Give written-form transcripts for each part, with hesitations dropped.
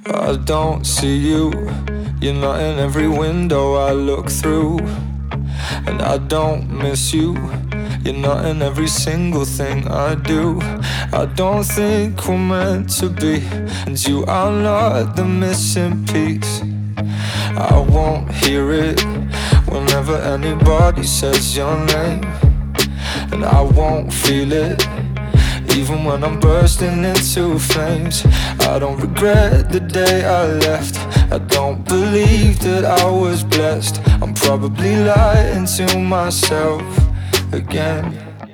I don't see you. You're not in every window I look through. And I don't miss you. You're not in every single thing I do. I don't think we're meant to be, and you are not the missing piece. I won't hear it whenever anybody says your name, and I won't feel it even when I'm bursting into flames. I don't regret the day I left. I don't believe that I was blessed. I'm probably lying to myself again.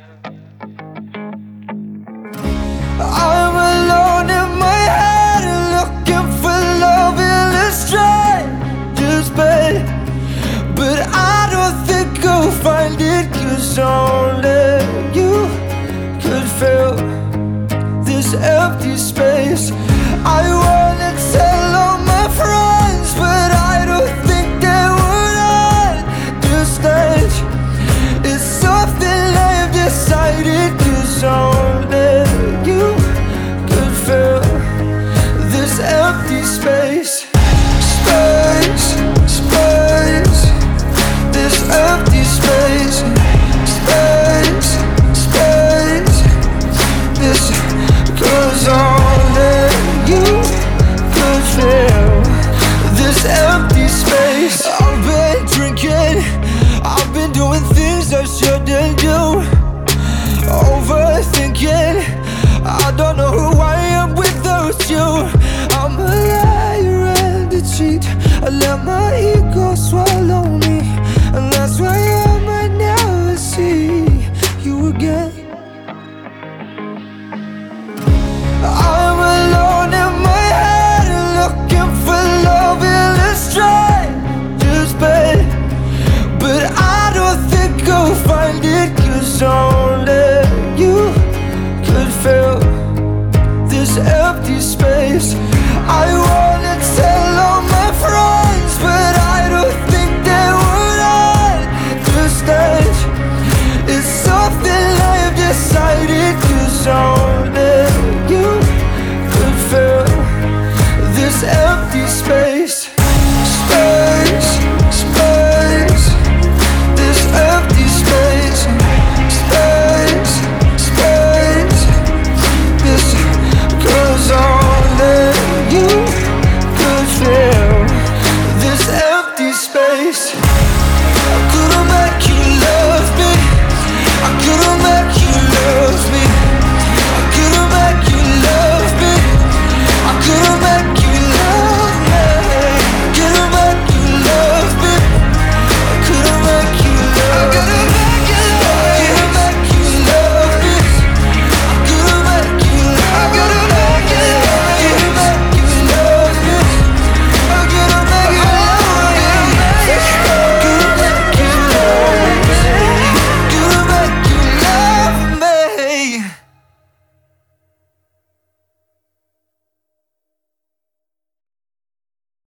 I'm alone in my head, looking for love in a stranger's bed. But I don't think I'll find it, 'cause only you could fill this empty space. I